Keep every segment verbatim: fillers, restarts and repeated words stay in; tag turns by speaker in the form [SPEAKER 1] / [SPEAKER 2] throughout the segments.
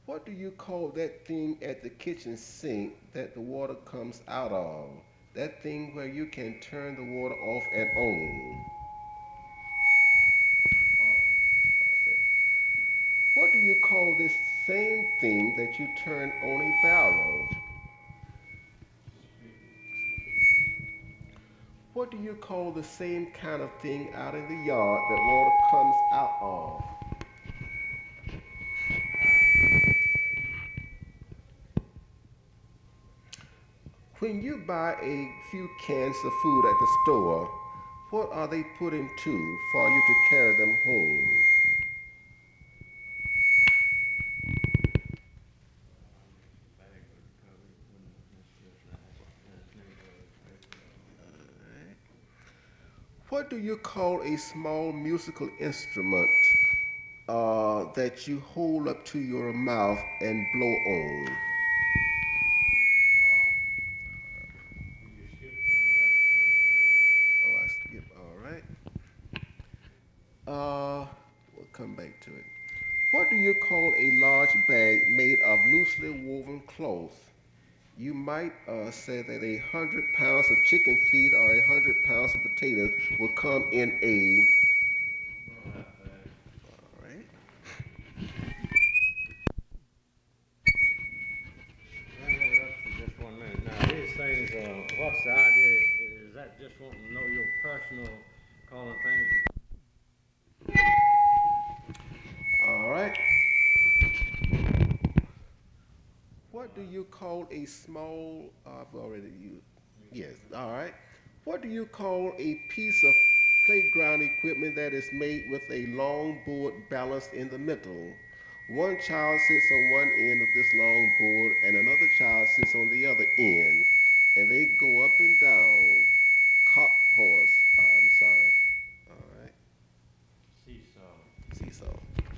[SPEAKER 1] What do you call that thing at the kitchen sink that the water comes out of? That thing where you can turn the water off and on. What do you call this same thing that you turn on a barrel? What do you call the same kind of thing out in the yard that water comes out of? When you buy a few cans of food at the store, what are they put into for you to carry them home? What do you call a small musical instrument uh, that you hold up to your mouth and blow on? Oh, I skip. All right. Uh, we'll come back to it. What do you call a large bag made of loosely woven cloth? You might uh, say that a hundred pounds of chicken feet or a hundred pounds of potatoes will come in a. All right.
[SPEAKER 2] Let me interrupt you just one minute. Now, these things, uh, what's the idea? Is that just wanting to know your personal calling things?
[SPEAKER 1] All right. What do you call a small? Uh, I've already used. Yes. All right. What do you call a piece of playground equipment that is made with a long board balanced in the middle? One child sits on one end of this long board, and another child sits on the other end, and they go up and down. Cop horse. Uh, I'm sorry. All right.
[SPEAKER 2] Seesaw.
[SPEAKER 1] Seesaw.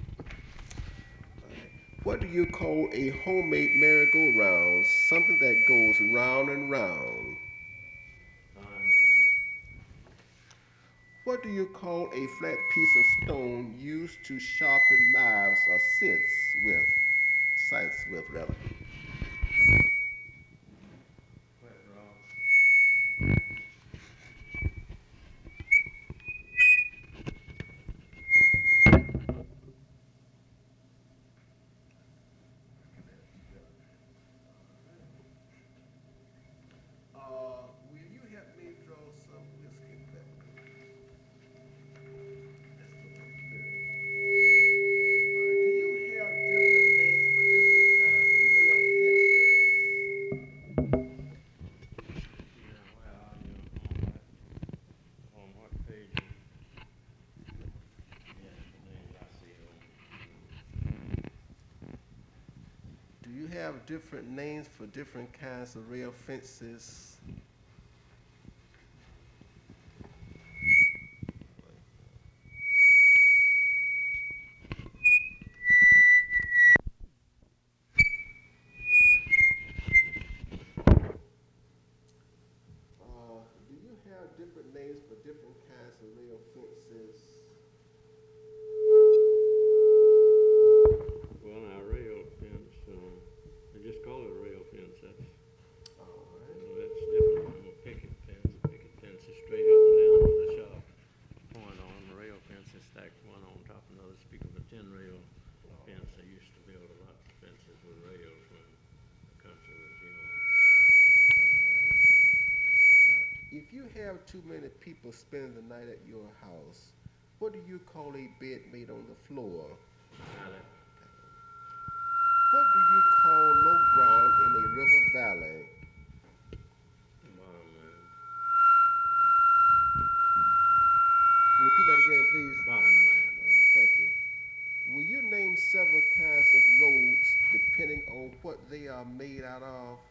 [SPEAKER 1] What do you call a homemade merry-go-round? Something that goes round and round.
[SPEAKER 2] Fine.
[SPEAKER 1] What do you call a flat piece of stone used to sharpen knives or scythes with? Scythes with, rather.
[SPEAKER 2] Wet rock.
[SPEAKER 1] Uh, will you help me draw some whiskey pepper? That's the one third. All right. Do you have different names for different kinds of rail fences?
[SPEAKER 2] Yeah, where are you on that? On what page? Yeah, the names I see on.
[SPEAKER 1] Do you have different names for different kinds of rail fences? Uh, do you have different names for different kinds of rail fences?
[SPEAKER 2] Well, now, rail fence, uh, they just call it a rail fence. That's,
[SPEAKER 1] All
[SPEAKER 2] you
[SPEAKER 1] right.
[SPEAKER 2] know, that's different from a picket fence. A picket fence is straight up and down with a sharp point on. The rail fence is stacked one on top of another. Speak of a ten rail fence, they used to build a lot of fences with rails when the country was young.
[SPEAKER 1] If you have too many people spending the night at your house, what do you call a bed made on the floor?
[SPEAKER 2] Now that
[SPEAKER 1] What do you call low ground in a river valley?
[SPEAKER 2] bottom line,
[SPEAKER 1] Repeat that again, please.
[SPEAKER 2] bottom line.
[SPEAKER 1] Uh, thank you. Will you name several kinds of roads depending on what they are made out of?